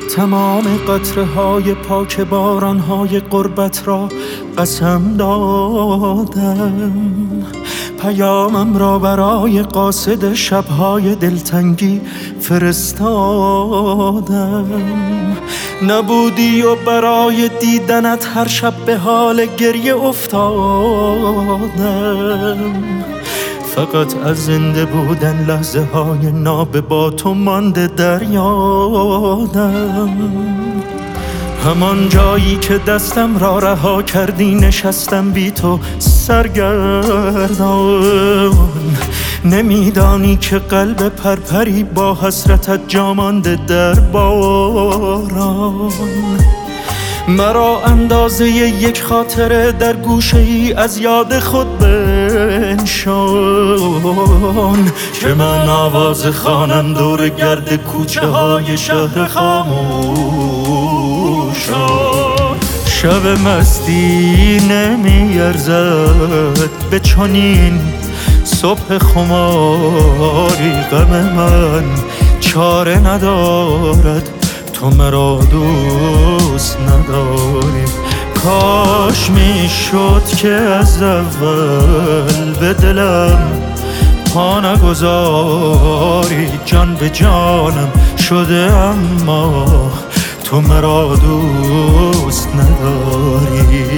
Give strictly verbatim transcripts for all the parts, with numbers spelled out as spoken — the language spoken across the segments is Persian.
تمام قطره های پاک باران های غربت را قسم دادم، پیامم را برای قاصد شبهای دلتنگی فرستادم. نبودی و برای دیدنت هر شب به حال گریه افتادم. فقط از زنده بودن لحظه های ناب با تو مانده در یادم. همان جایی که دستم را رها کردی نشستم بی تو سرگردان. نمیدانی که قلب پرپری با حسرتت جا مانده در باران. مرا اندازه یک خاطره در گوشه ای از یاد خود بنشان، که من آواز خوانم دور گرد کوچه های شهر خاموشان. شب مستی نمیارزد به چنین صبح خماری. غم من چاره ندارد تو مرا دوست نداری. کاش میشد که از اول به دلم پا نگذاری. جان به جانم شده اما تو مرا دوست نداری.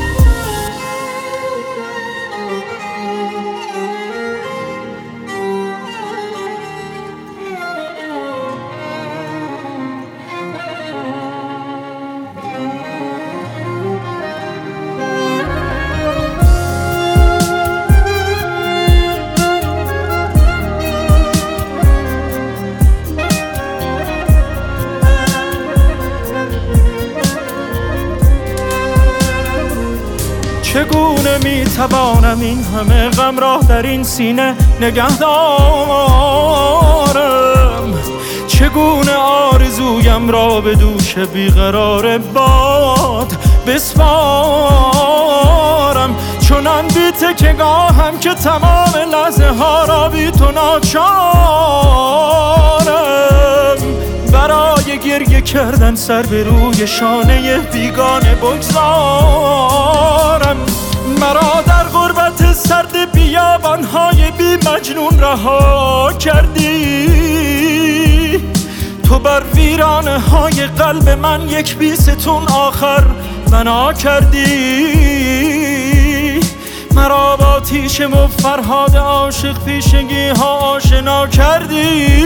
چگونه میتوانم این همه غم را در این سینه نگه دارم؟ چگونه آرزویم را به دوش بیقرار باد بسپارم؟ چنان بی تکیه‌گاهم که تمام لحظه ها را بی تو ناچارم. برای گریه کردن سر به روی شانه بیگانه بگذارم. مرا در غربت سرد بیابان‌های بی مجنون رها کردی. تو بر ویرانه های قلب من یک بیستون آخر بنا کردی. مرا با تیشه و فرهاد عاشق پیشگی ها آشنا کردی.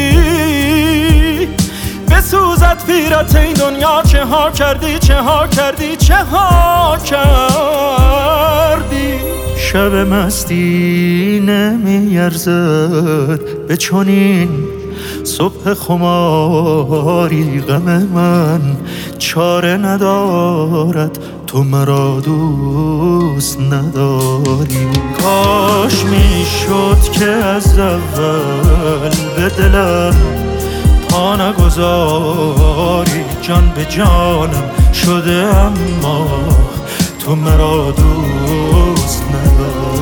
بسوزد پیرت این دنیا چه ها کردی، چه ها کردی، چه ها کردی. شب مستی نمیارزد به چنین صبح خماری. غم من چاره ندارد تو مرا دوست نداری. کاش میشد که از اول به دلم پا نگذاری. جان به جانم شده اما تو مرا دوست نداری.